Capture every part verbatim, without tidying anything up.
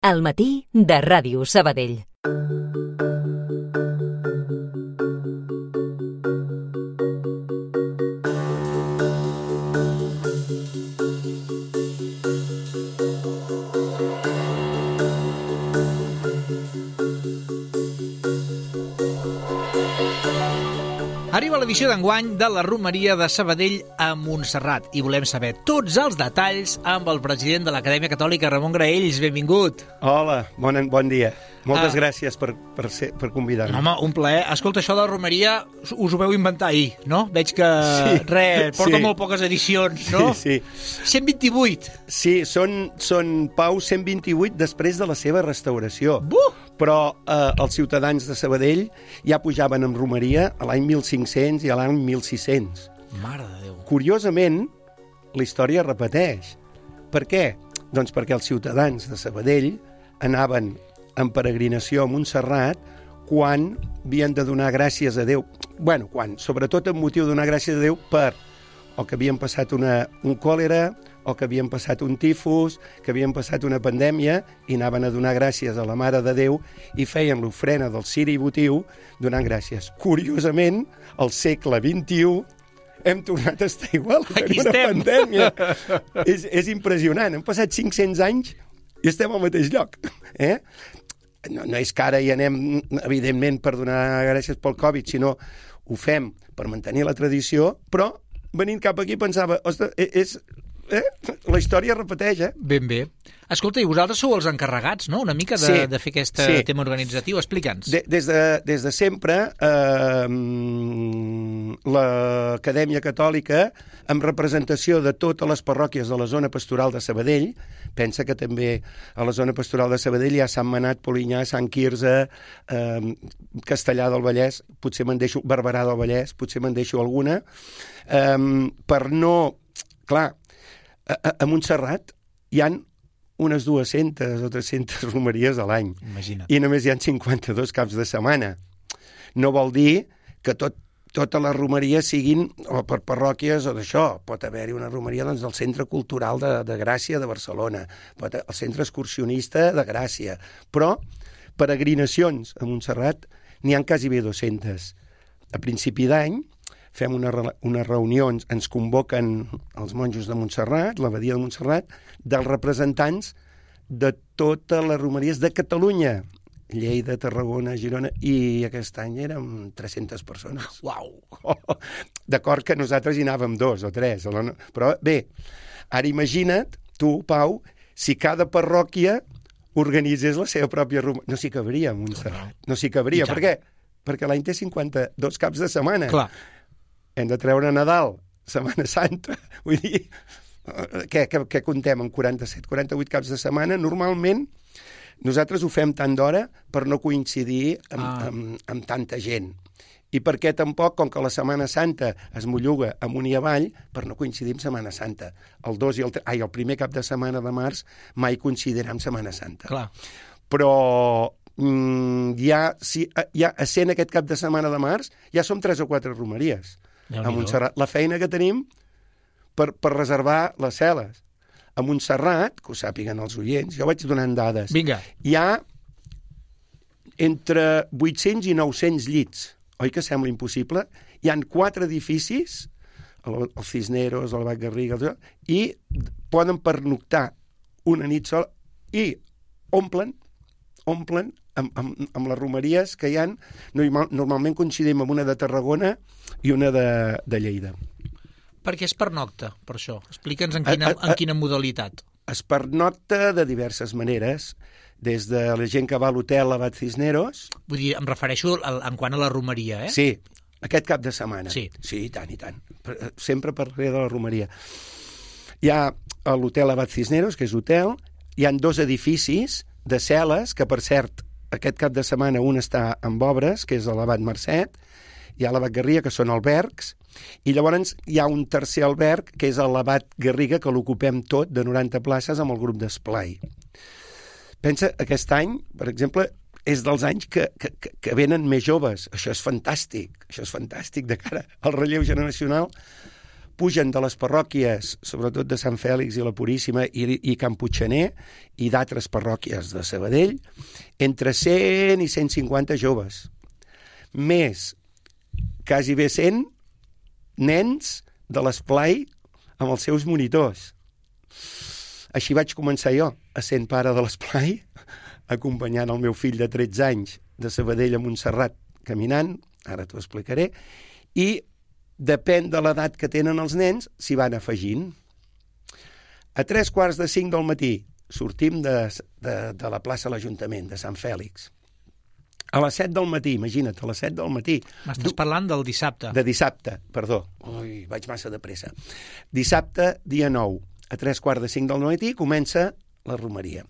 Al matí de Ràdio Sabadell. Arriba l'edició d'enguany de la Romeria de Sabadell a Montserrat i volem saber tots els detalls amb el president de l'Acadèmia Catòlica, Ramon Graells. Benvingut. Hola, bon, bon dia. Moltes Ah. gràcies per, per, ser, per convidar-me. Home, un plaer. Escolta, això de la Romeria us ho veu inventar ahir, no? Veig que, Sí, res, porta sí. molt poques edicions, no? Sí, sí. cent vint-i-vuit. Sí, són, són Pau cent vint-i-vuit després de la seva restauració. Buh! Però eh, els ciutadans de Sabadell ja pujaven amb romeria a l'any mil cinc-cents i a l'any mil sis-cents. Mare de Déu. Curiosament, la història es repeteix. Per què? Doncs perquè els ciutadans de Sabadell anaven en peregrinació a Montserrat quan havien de donar gràcies a Déu. Bueno, quan, sobretot amb motiu de donar gràcies a Déu per o que havien passat una, un còlera, o que havien passat un tifus, que havien passat una pandèmia, i anaven a donar gràcies a la Mare de Déu i feien l'ofrena del ciri votiu donant gràcies. Curiosament, al segle vint-i-u hem tornat a estar igual, a Aquí tenir una estem. pandèmia. és, és impressionant. Han passat cinc-cents anys i estem al mateix lloc. Eh? No, no és que ara hi anem, evidentment, per donar gràcies pel Covid, sinó ho fem per mantenir la tradició, però venint cap aquí pensava, ostres, és, eh? la història es repeteix, eh? Ben bé. Escolta, i vosaltres sou els encarregats, no?, una mica de, Sí, de fer aquest sí. tema organitzatiu. Explica'ns. De, des, de, des de sempre, eh, l'Acadèmia Catòlica, amb representació de totes les parròquies de la zona pastoral de Sabadell, pensa que també a la zona pastoral de Sabadell hi ha Sant Manat, Polinyà, Sant Quirze, eh, Castellà del Vallès, potser me'n deixo, Barberà del Vallès, potser me'n deixo alguna, eh, per no... Clar, a, a Montserrat hi han unes dues-centes o tres-centes romeries a l'any. Imagina't. I només hi ha cinquanta-dos caps de setmana. No vol dir que tot, totes les romeries siguin o per parròquies o d'això. Pot haver-hi una romeria doncs, del Centre Cultural de, de Gràcia de Barcelona, pot haver el Centre Excursionista de Gràcia, però peregrinacions a Montserrat n'hi ha quasi bé dues-centes. A principi d'any fem una, unes reunions, ens convoquen els monjos de Montserrat, l'abadia de Montserrat, dels representants de totes les romeries de Catalunya, Lleida, Tarragona, Girona, i aquest any érem tres-centes persones. Uau! Oh, d'acord que nosaltres hi anàvem dos o tres, però bé, ara imagina't, tu, Pau, si cada parròquia organitzés la seva pròpia romeria. No s'hi cabria, Montserrat. No s'hi cabria. Per què? Perquè l'any té cinquanta-dos caps de setmana. Clar. Hem de treure Nadal, Setmana Santa, vull dir, què, què, què contem amb quaranta-set, quaranta-vuit caps de setmana? Normalment nosaltres ho fem tant d'hora per no coincidir amb, Ah. amb, amb tanta gent. I perquè tampoc, com que la Setmana Santa es molluga amunt i avall, per no coincidir amb Setmana Santa. El, dos i el, ai, el primer cap de setmana de març mai coincidirà amb Setmana Santa. Clar. Però mm, ja, si, ja essent aquest cap de setmana de març, ja som tres o quatre romeries a Montserrat. La feina que tenim per, per reservar les cel·les. A Montserrat, que ho sàpiguen els oients, jo vaig donant dades. Vinga. Hi ha entre vuit-cents i nou-cents llits. Oi que sembla impossible? Hi han quatre edificis, el, el Cisneros, el Bac Garriga, i poden pernoctar una nit sola i omplen, omplen amb, amb, amb les romeries que hi ha. Normalment coincidim amb una de Tarragona i una de, de Lleida. Perquè és pernocta, per això. Explica'ns en quina, A- a- en quina modalitat. Es pernocta de diverses maneres, des de la gent que va a l'hotel Abat Cisneros. Vull dir, em refereixo al, en quant a la romeria, eh? Sí, aquest cap de setmana. Sí. Sí, i tant, i tant. Sempre parlaré de la romeria. Hi ha l'hotel Abat Cisneros, que és hotel, hi han dos edificis de cel·les, que per cert, aquest cap de setmana un està amb obres, que és l'Abat Mercet, hi ha l'Abat Garriga, que són albergs, i llavors hi ha un tercer alberg, que és l'Abat Garriga, que l'ocupem tot, de noranta places, amb el grup d'esplai. Pensa, aquest any, per exemple, és dels anys que, que, que venen més joves. Això és fantàstic, això és fantàstic de cara al relleu generacional, pugen de les parròquies, sobretot de Sant Fèlix i la Puríssima i, i Can Puigxaner, i d'altres parròquies de Sabadell, entre cent i cent cinquanta joves. Més quasi bé cent nens de l'esplai amb els seus monitors. Així vaig començar jo, essent pare de l'esplai, acompanyant el meu fill de tretze anys de Sabadell a Montserrat caminant, ara t'ho explicaré, i depèn de l'edat que tenen els nens, s'hi van afegint. A tres quarts de cinc del matí sortim de, de, de la plaça de l'Ajuntament, de Sant Fèlix. A les set del matí, imagina't, a les set del matí. M'estàs parlant del dissabte. De dissabte, perdó. Ui, vaig massa de pressa. Dissabte, dia nou, a tres quarts de cinc del matí, comença la romeria.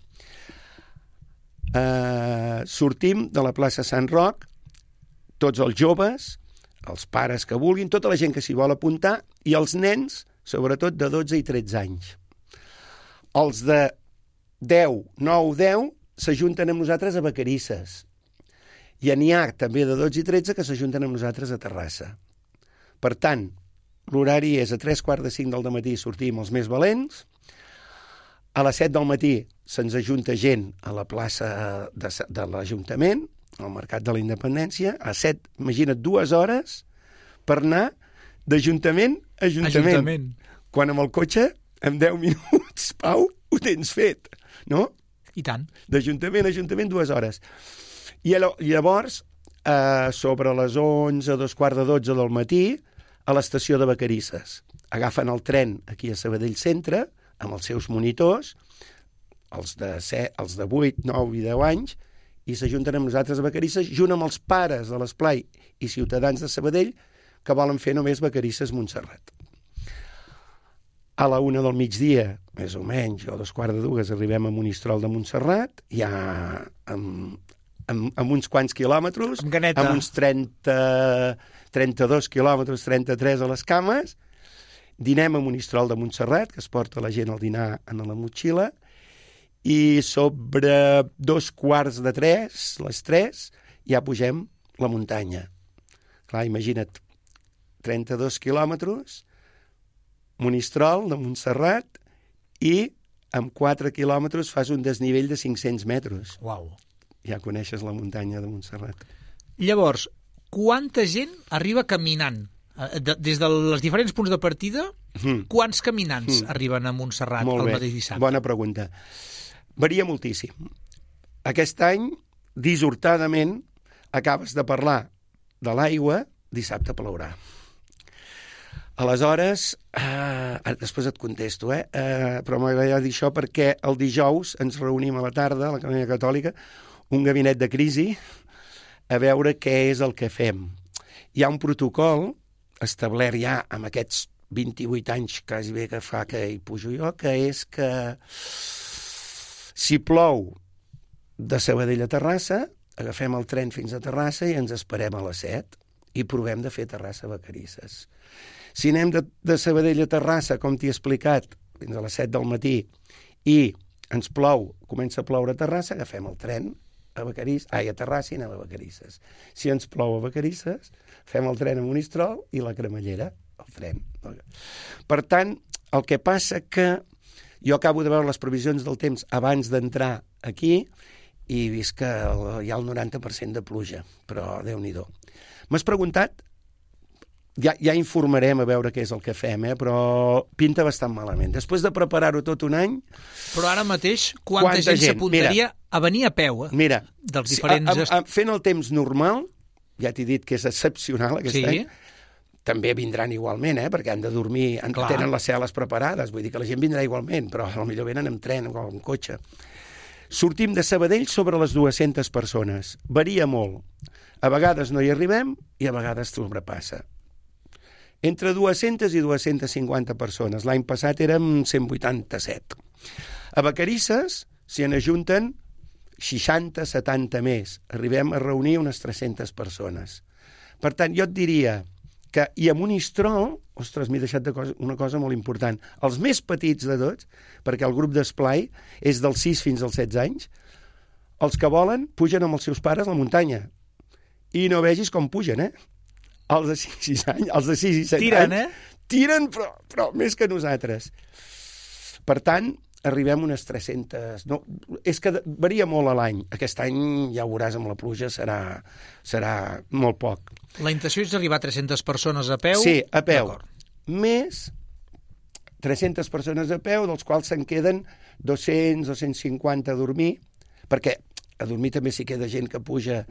Uh, sortim de la plaça Sant Roc, tots els joves, els pares que vulguin, tota la gent que s'hi vol apuntar, i els nens, sobretot de dotze i tretze anys. Els de deu, nou, deu, s'ajunten amb nosaltres a Vacarisses. I n'hi ha també de dotze i tretze que s'ajunten amb nosaltres a Terrassa. Per tant, l'horari és a tres quarts de cinc del matí sortim els més valents, a les set del matí se'ns ajunta gent a la plaça de, de l'Ajuntament, al Mercat de la Independència, a set, imagina't, dues hores per anar d'Ajuntament a Ajuntament. Ajuntament. Quan amb el cotxe, en deu minuts, Pau, ho tens fet, no? I tant. D'Ajuntament a Ajuntament, dues hores. I llavors, eh, sobre les onze, dos quarts de dotze del matí, a l'estació de Vacarisses. Agafen el tren aquí a Sabadell Centre, amb els seus monitors, els de, set, els de vuit, nou i deu anys, i s'ajunten amb nosaltres a Vacarisses, junt amb els pares de l'Esplai i ciutadans de Sabadell que volen fer només Vacarisses-Montserrat. A la una del migdia, més o menys, o dos quarts de dues, arribem a Monistrol de Montserrat, ja amb, amb, amb uns quants quilòmetres, amb, amb uns trenta, trenta-dos quilòmetres, trenta-tres a les cames, dinem a Monistrol de Montserrat, que es porta la gent al dinar en la motxilla, i sobre dos quarts de tres, les tres, ja pugem la muntanya. Clar, imagina't, trenta-dos quilòmetres, Monistrol de Montserrat, i amb quatre quilòmetres fas un desnivell de cinc-cents metres. Uau. Ja coneixes la muntanya de Montserrat. Llavors, quanta gent arriba caminant? Des dels diferents punts de partida, mm. quants caminants mm. arriben a Montserrat el mateix dissabte? Bona pregunta. Varia moltíssim. Aquest any, dissortadament, acabes de parlar de l'aigua, dissabte plourà. Aleshores, eh, després et contesto, eh? eh però m'agradaria dir això perquè el dijous ens reunim a la tarda a l'Acadèmia Catòlica, un gabinet de crisi, a veure què és el que fem. Hi ha un protocol establert ja amb aquests vint-i-vuit anys quasi bé que fa que hi pujo jo, que és que si plou de Sabadell a Terrassa, agafem el tren fins a Terrassa i ens esperem a les set i provem de fer Terrassa a Vacarisses. Si anem de, de Sabadell a Terrassa, com t'he explicat, fins a les set del matí, i ens plou, comença a ploure a Terrassa, agafem el tren a Vacarisses, ai, a Terrassa i anem a Vacarisses. Si ens plou a Vacarisses, fem el tren a Monistrol i la cremallera, el tren. Per tant, el que passa que jo acabo de veure les previsions del temps abans d'entrar aquí i he vist que hi ha el noranta per cent de pluja, però Déu-n'hi-do. M'has preguntat, ja, ja informarem a veure què és el que fem, eh? Però pinta bastant malament. Després de preparar-ho tot un any... Però ara mateix, quanta, quanta gent, gent s'apuntaria a venir a peu, eh? Mira, dels diferents... Si, a, a, fent el temps normal, ja t'he dit que és excepcional aquest sí. any, també vindran igualment, eh? Perquè han de dormir, han, tenen les cel·les preparades, vull dir que la gent vindrà igualment, però potser venen amb tren o amb cotxe. Sortim de Sabadell sobre les dues-centes persones. Varia molt. A vegades no hi arribem i a vegades sobrepassa. Entre dues-centes i dues-centes cinquanta persones. L'any passat érem cent vuitanta-set. A Vacarisses s'hi ajunten seixanta setanta més. Arribem a reunir unes tres-centes persones. Per tant, jo et diria que, i a Monistrol, ostres, m'he deixat de cosa, una cosa molt important, els més petits de tots, perquè el grup d'esplai és dels sis fins als setze anys, els que volen pugen amb els seus pares a la muntanya. I no vegis com pugen, eh? Els de sis anys, els de sis i set Tiren, anys, eh? tiren, però, però més que nosaltres. Per tant, arribem unes tres-centes... No, és que varia molt a l'any. Aquest any, ja ho veuràs, amb la pluja serà, serà molt poc. La intenció és arribar a tres-centes persones a peu? Sí, a peu. Més tres-centes persones a peu, dels quals se'n queden dos-cents, dos-cents cinquanta a dormir, perquè a dormir també s'hi queda gent que puja...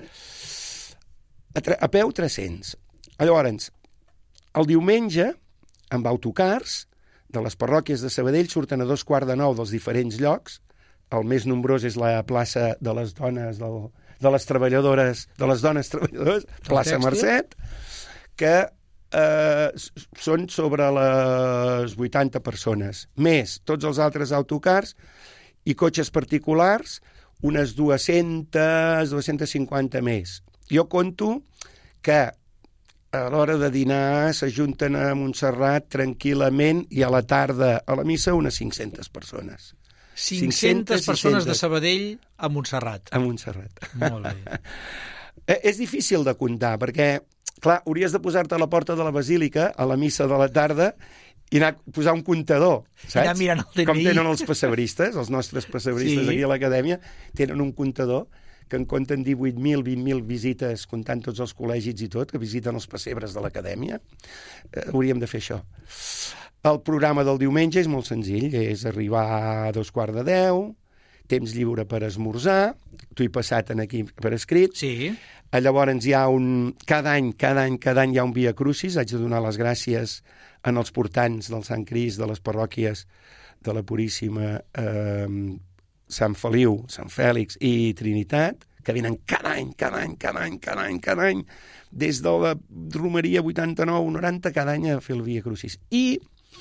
A, a peu, tres-cents. Llavors, el diumenge, amb autocars, de les parròquies de Sabadell surten a dos quarts de nou dels diferents llocs. El més nombrós és la plaça de les dones, del, de les treballadores, de les dones treballadores, plaça Mercet, que eh, són sobre les vuitanta persones. Més tots els altres autocars i cotxes particulars, unes dues-centes, dues-centes cinquanta més. Jo conto que a l'hora de dinar s'ajunten a Montserrat tranquil·lament i a la tarda a la missa unes cinc-centes persones. cinc-centes persones de Sabadell a Montserrat. A Montserrat. Molt bé. És difícil de comptar perquè, clar, hauries de posar-te a la porta de la Basílica a la missa de la tarda i anar a posar un comptador, saps? Anar mirant el D N I. Com tenen els pessebristes, els nostres pessebristes sí. Aquí a l'acadèmia, tenen un comptador que en compten divuit mil, vint mil visites, comptant tots els col·legis i tot, que visiten els pessebres de l'acadèmia. Eh, hauríem de fer això. El programa del diumenge és molt senzill, és arribar a dos quarts de deu, temps lliure per esmorzar, t'ho he passat aquí per escrit. Sí. Llavors hi ha un... Cada any, cada any, cada any hi ha un Via Crucis, haig de donar les gràcies en els portants del Sant Crist, de les parròquies de la Puríssima, eh, Sant Feliu, Sant Fèlix i Trinitat, que venen cada any, cada any, cada any, cada any, cada any, des de la Romeria vuitanta-nou noranta, cada any a fer el Via Crucis. I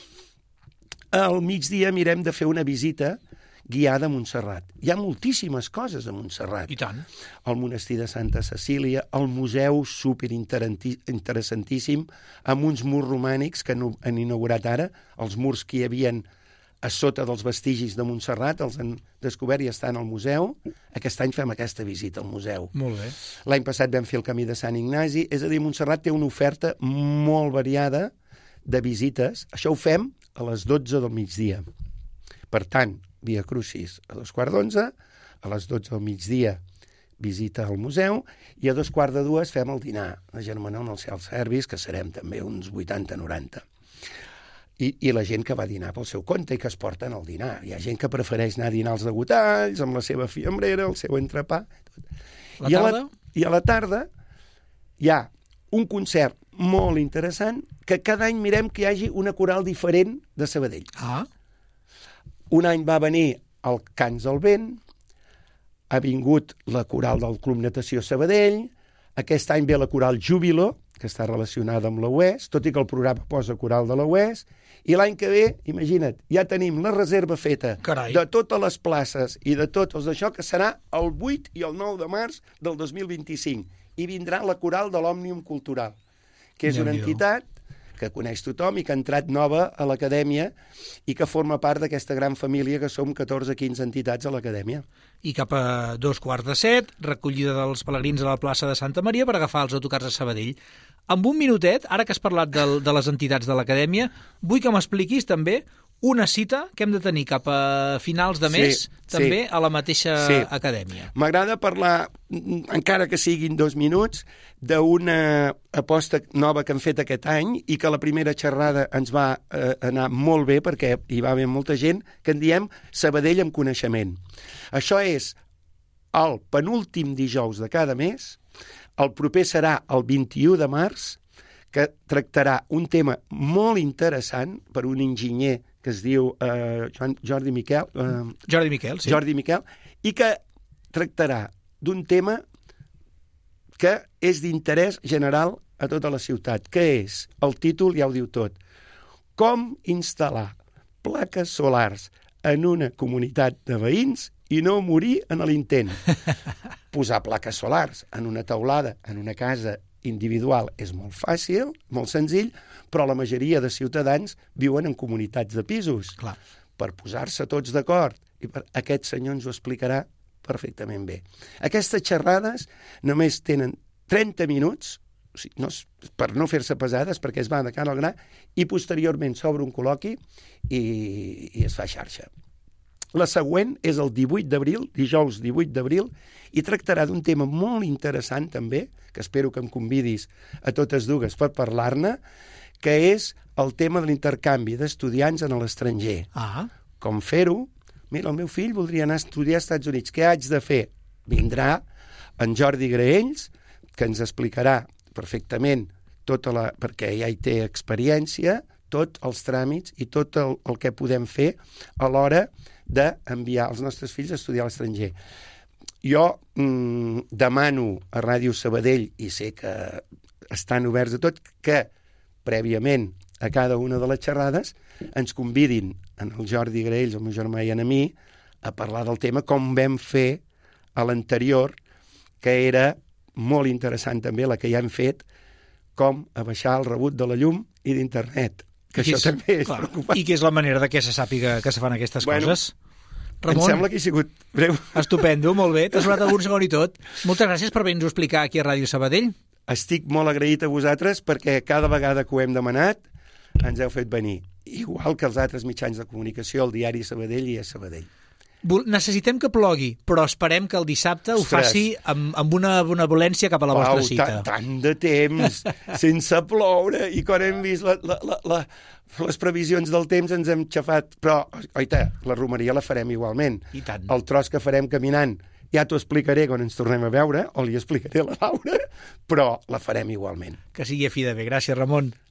al migdia mirem de fer una visita guiada a Montserrat. Hi ha moltíssimes coses a Montserrat. I tant. El monestir de Santa Cecília, el museu superinteressantíssim, amb uns murs romànics que han inaugurat ara, els murs que hi havien a sota dels vestigis de Montserrat, els han descobert i estan al museu. Aquest any fem aquesta visita al museu. Molt bé. L'any passat vam fer el camí de Sant Ignasi, és a dir, Montserrat té una oferta molt variada de visites. Això ho fem a les dotze del migdia. Per tant, Via Crucis a dos quarts d'onze, a les dotze del migdia visita al museu i a dos quarts de dues fem el dinar de germanor en el self-service, que serem també uns vuitanta noranta. I, i la gent que va dinar pel seu compte i que es porten al dinar. Hi ha gent que prefereix anar a dinar als degotalls, amb la seva fiambrera, el seu entrepà. La I, a tarda? la, I a la tarda hi ha un concert molt interessant que cada any mirem que hi hagi una coral diferent de Sabadell. Ah. Un any va venir el Cants del Vent, ha vingut la coral del Club Natació Sabadell, aquest any ve la coral Júbilo, que està relacionada amb la U E S, tot i que el programa posa coral de la U E S, i l'any que ve, imagina't, ja tenim la reserva feta Carai. de totes les places i de tots els d'això, que serà el vuit i el nou de març del dos mil vint-i-cinc. I vindrà la coral de l'Òmnium Cultural, que és una entitat que coneix tothom i que ha entrat nova a l'acadèmia i que forma part d'aquesta gran família que som catorze o quinze entitats a l'acadèmia. I cap a dos quarts de set, recollida dels pelegrins a la plaça de Santa Maria per agafar els autocars a Sabadell. Amb un minutet, ara que has parlat de, de les entitats de l'acadèmia, vull que m'expliquis també una cita que hem de tenir cap a finals de mes, sí, també sí. a la mateixa sí. acadèmia. M'agrada parlar, encara que siguin dos minuts, d'una aposta nova que hem fet aquest any i que la primera xerrada ens va eh, anar molt bé perquè hi va haver molta gent, que en diem Sabadell amb coneixement. Això és el penúltim dijous de cada mes, el proper serà el vint-i-u de març, que tractarà un tema molt interessant per un enginyer que es diu eh, Jordi Miquel, eh, Jordi Miquel, sí. Jordi Miquel, i que tractarà d'un tema que és d'interès general a tota la ciutat, que és, el títol ja ho diu tot, com instal·lar plaques solars en una comunitat de veïns i no morir en l'intent. Posar plaques solars en una teulada, en una casa individual, és molt fàcil, molt senzill, però la majoria de ciutadans viuen en comunitats de pisos. Clar. Per posar-se tots d'acord. I per... Aquest senyor ens ho explicarà perfectament bé. Aquestes xerrades només tenen trenta minuts, o sigui, no, per no fer-se pesades, perquè es va de cara al gra, i posteriorment s'obre un col·loqui i, i es fa xarxa. La següent és el divuit d'abril, dijous divuit d'abril, i tractarà d'un tema molt interessant també, que espero que em convidis a totes dues per parlar-ne, que és el tema de l'intercanvi d'estudiants en l'estranger. Ah. Com fer-ho? Mira, el meu fill voldria anar a estudiar als Estats Units. Què haig de fer? Vindrà en Jordi Graells, que ens explicarà perfectament tota la... perquè ja hi té experiència, tots els tràmits i tot el, el que podem fer a l'hora d'enviar els nostres fills a estudiar a l'estranger. Jo mm, demano a Ràdio Sabadell, i sé que estan oberts a tot, que prèviament a cada una de les xerrades ens convidin en el Jordi Graells, el meu germà i a mi, a parlar del tema com vam fer a l'anterior, que era molt interessant també la que ja hem fet, com a baixar el rebut de la llum i d'internet. Que I això és, també és clar, preocupant. I que és la manera de que se sàpiga que se fan aquestes bueno, coses. Ramon, em sembla que he sigut breu. Estupendo, molt bé. T'has donat algun segon i tot. Moltes gràcies per venir-nos a explicar aquí a Ràdio Sabadell. Estic molt agraït a vosaltres perquè cada vegada que ho hem demanat ens heu fet venir. Igual que els altres mitjans de comunicació, el diari Sabadell i a Sabadell. Necessitem que plogui, però esperem que el dissabte ho Ostres. faci amb, amb una benevolència cap a la vostra Pau, cita. tant, tant de temps sense ploure, i quan hem vist la, la, la, la, les previsions del temps ens hem xafat. Però, oita, la romeria la farem igualment. I tant. El tros que farem caminant ja t'ho explicaré quan ens tornem a veure, o li explicaré a la Laura, però la farem igualment. Que sigui a fi de bé. Gràcies, Ramon.